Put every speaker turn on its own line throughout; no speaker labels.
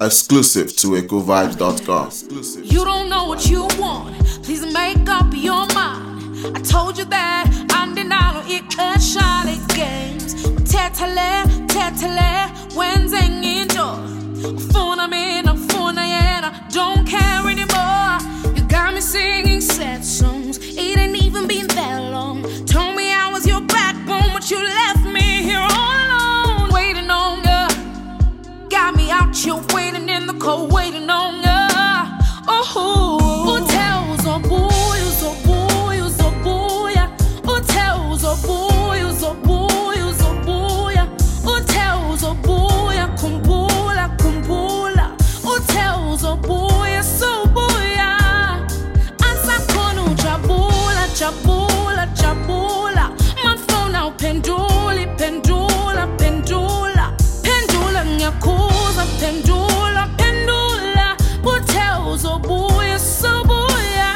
Exclusive to EcoVibes.com.
You don't know what you want. Please make up your mind. I told you that undeniable it can't shine at games. Tetele, wenze ngindo. Ufuna mina, ufuna yena. Don't care anymore. You got me singing sad songs. It ain't even been that long. Told me I was your backbone, but you left me here all alone. Waiting on you. Got me out here waiting in the cold, waiting on you. Hotels or boys or boys or boya. Hotels or boys or boys or boya. Hotels or boya, kumbula, kumbula. Hotels or boya, so boya. Ansa kono jabula, jabula, jabula. My phone now penduli, pendula, pendula. Pendula nyakuza, pendula, pendula. Hotels or boya, so boya.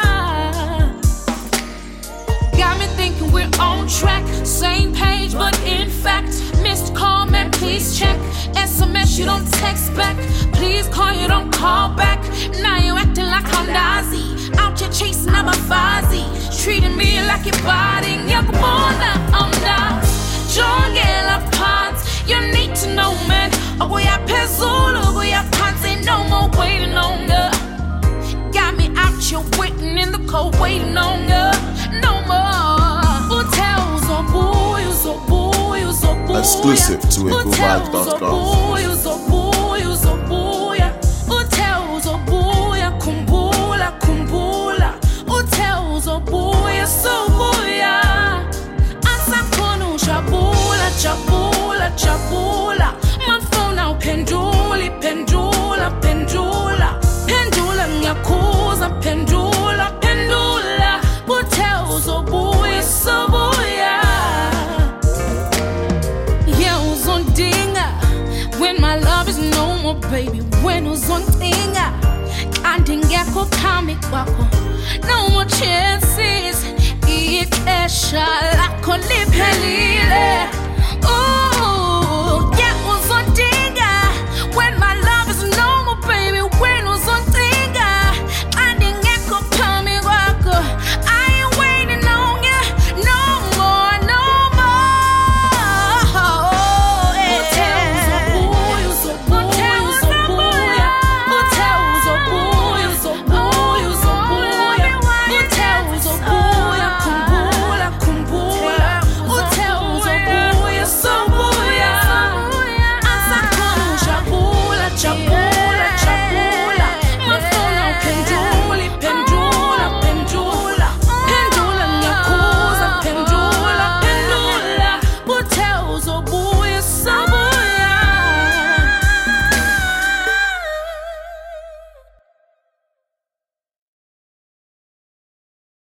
Got me thinking we're on track, same page, but in fact, missed call, man, please check. SMS, you don't text back. Please call, you don't call back. Now you acting like I'm Nazi. Out here chasing up a Fozzie. Treating me like your body. Yakubona, I'm not. Jongela parts. You need to know, man. Oh, boy, I pezzolo, oh, boy, I can't say no more waiting on you. Got me out here waiting in the cold, waiting on you. No more. Hotels or boys or boys or boys.
Exclusive to EcoVibes.com.
Hotels or boys or boya. Hotels or boya, kumbula, kumbula. Hotels or boya, so boya. Asa kono chabula, chabula, chabula. My phone now penduli, pendula, pendula. Pendula nyakuza, pendula, pendula. Hotels or boya, so boya. Yeah, who's on dinga? When my love is no more, baby. When who's on dinga? Andingeko kami kwako. No more chances. Ikesha lako liphelile. Oh.